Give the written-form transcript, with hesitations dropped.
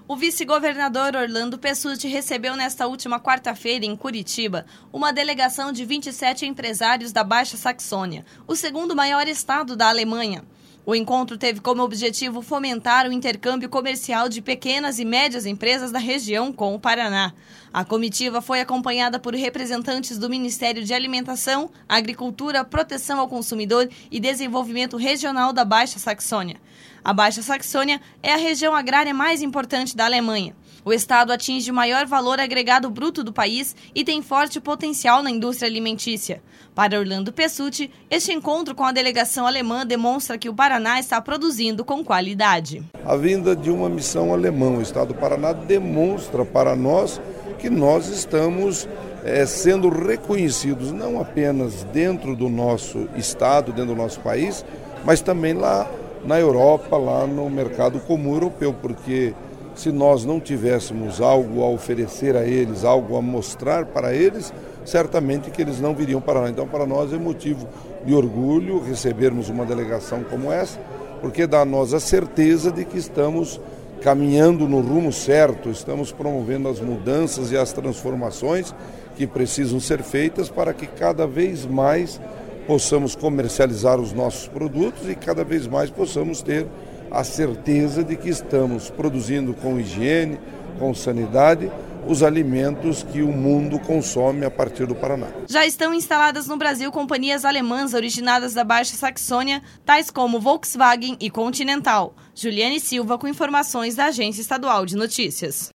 O vice-governador Orlando Pessutti recebeu nesta última quarta-feira, em Curitiba, uma delegação de 27 empresários da Baixa Saxônia, o segundo maior estado da Alemanha. O encontro teve como objetivo fomentar o intercâmbio comercial de pequenas e médias empresas da região com o Paraná. A comitiva foi acompanhada por representantes do Ministério de Alimentação, Agricultura, Proteção ao Consumidor e Desenvolvimento Regional da Baixa Saxônia. A Baixa Saxônia é a região agrária mais importante da Alemanha. O estado atinge o maior valor agregado bruto do país e tem forte potencial na indústria alimentícia. Para Orlando Pessutti, este encontro com a delegação alemã demonstra que o Paraná está produzindo com qualidade. A vinda de uma missão alemã, o estado do Paraná, demonstra para nós que nós estamos sendo reconhecidos não apenas dentro do nosso estado, dentro do nosso país, mas também lá na Europa, lá no mercado comum europeu, porque se nós não tivéssemos algo a oferecer a eles, algo a mostrar para eles, certamente que eles não viriam para lá. Então, para nós é motivo de orgulho recebermos uma delegação como essa, porque dá a nós a certeza de que estamos caminhando no rumo certo, estamos promovendo as mudanças e as transformações que precisam ser feitas para que cada vez mais possamos comercializar os nossos produtos e cada vez mais possamos ter a certeza de que estamos produzindo com higiene, com sanidade, os alimentos que o mundo consome a partir do Paraná. Já estão instaladas no Brasil companhias alemãs originadas da Baixa Saxônia, tais como Volkswagen e Continental. Juliane Silva com informações da Agência Estadual de Notícias.